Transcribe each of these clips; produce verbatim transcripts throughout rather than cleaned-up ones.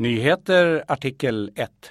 Nyheter artikel ett.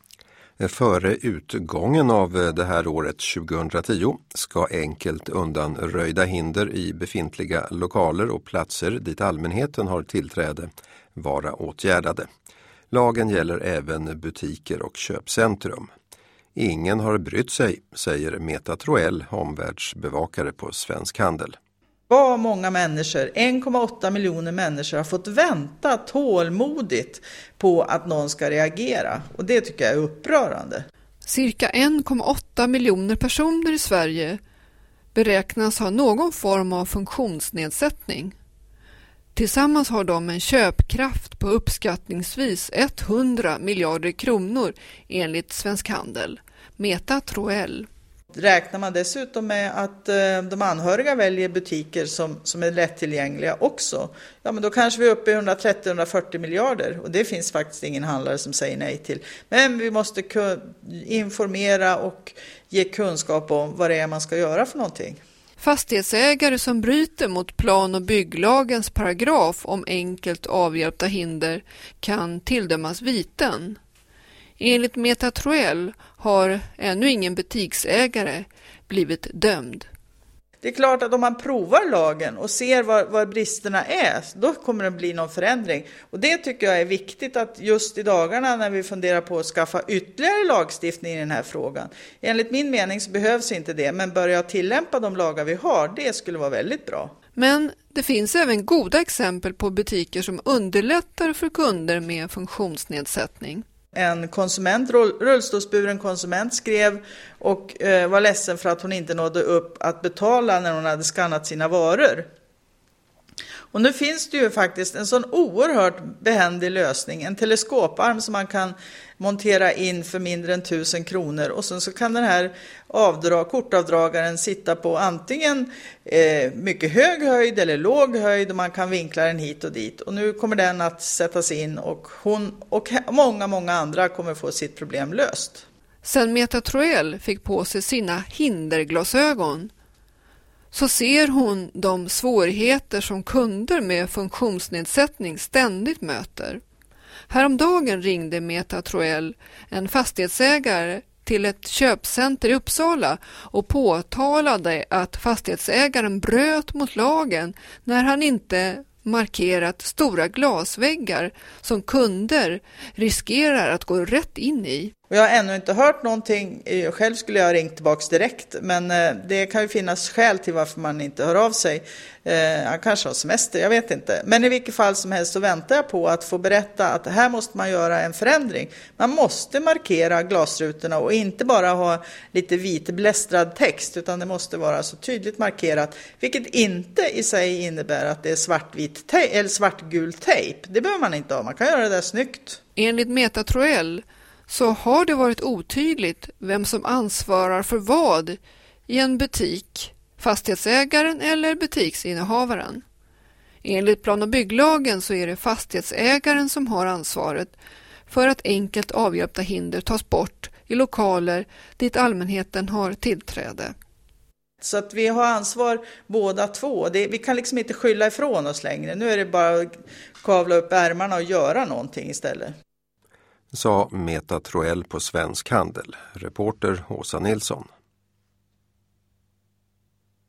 Före utgången av det här året tjugohundratio ska enkelt undanröjda hinder i befintliga lokaler och platser dit allmänheten har tillträde vara åtgärdade. Lagen gäller även butiker och köpcentrum. Ingen har brytt sig, säger Meta Troell, omvärldsbevakare på Svensk Handel. Vad många människor, en komma åtta miljoner människor har fått vänta tålmodigt på att någon ska reagera. Och det tycker jag är upprörande. Cirka en komma åtta miljoner personer i Sverige beräknas ha någon form av funktionsnedsättning. Tillsammans har de en köpkraft på uppskattningsvis hundra miljarder kronor enligt Svensk Handel. Meta Troell. Räknar man dessutom med att eh, de anhöriga väljer butiker som, som är lättillgängliga också, ja men då kanske vi är uppe i hundratrettio till hundrafyrtio miljarder och det finns faktiskt ingen handlare som säger nej till. Men vi måste ku- informera och ge kunskap om vad det är man ska göra för någonting. Fastighetsägare som bryter mot plan- och bygglagens paragraf om enkelt avhjälpta hinder kan tilldömas viten. Enligt Meta Troell har ännu ingen butiksägare blivit dömd. Det är klart att om man provar lagen och ser vad, vad bristerna är, då kommer det bli någon förändring. Och det tycker jag är viktigt att just i dagarna när vi funderar på att skaffa ytterligare lagstiftning i den här frågan. Enligt min mening så behövs inte det, men börja tillämpa de lagar vi har, det skulle vara väldigt bra. Men det finns även goda exempel på butiker som underlättar för kunder med funktionsnedsättning. En konsument, rullstolsburen konsument skrev och eh, var ledsen för att hon inte nådde upp att betala när hon hade skannat sina varor. Och nu finns det ju faktiskt en sån oerhört behändig lösning, en teleskoparm som man kan montera in för mindre än tusen kronor och sen så kan den här avdrag, kortavdragaren sitta på antingen eh, mycket hög höjd eller låg höjd och man kan vinkla den hit och dit. Och nu kommer den att sättas in och hon och många, många andra kommer få sitt problem löst. Sen Meta Troell fick på sig sina hinderglasögon så ser hon de svårigheter som kunder med funktionsnedsättning ständigt möter. Häromdagen ringde Meta Troell, en fastighetsägare, till ett köpcenter i Uppsala och påtalade att fastighetsägaren bröt mot lagen när han inte markerat stora glasväggar som kunder riskerar att gå rätt in i. Och jag har ännu inte hört någonting, själv skulle jag ha ringt tillbaka direkt, men det kan ju finnas skäl till varför man inte hör av sig. Han kanske har semester, jag vet inte. Men i vilket fall som helst så väntar jag på att få berätta att här måste man göra en förändring. Man måste markera glasrutorna och inte bara ha lite vitblästrad text, utan det måste vara så tydligt markerat, vilket inte i sig innebär att det är svartvit te- eller svartgul tejp. Det behöver man inte ha, man kan göra det där snyggt. Enligt Meta Troell så har det varit otydligt vem som ansvarar för vad i en butik, fastighetsägaren eller butiksinnehavaren. Enligt plan- och bygglagen så är det fastighetsägaren som har ansvaret för att enkelt avhjälpta hinder tas bort i lokaler dit allmänheten har tillträde. Så att vi har ansvar båda två. Det, vi kan liksom inte skylla ifrån oss längre. Nu är det bara att kavla upp ärmarna och göra någonting istället. Sa Meta Troell på Svensk Handel. Reporter Åsa Nilsson.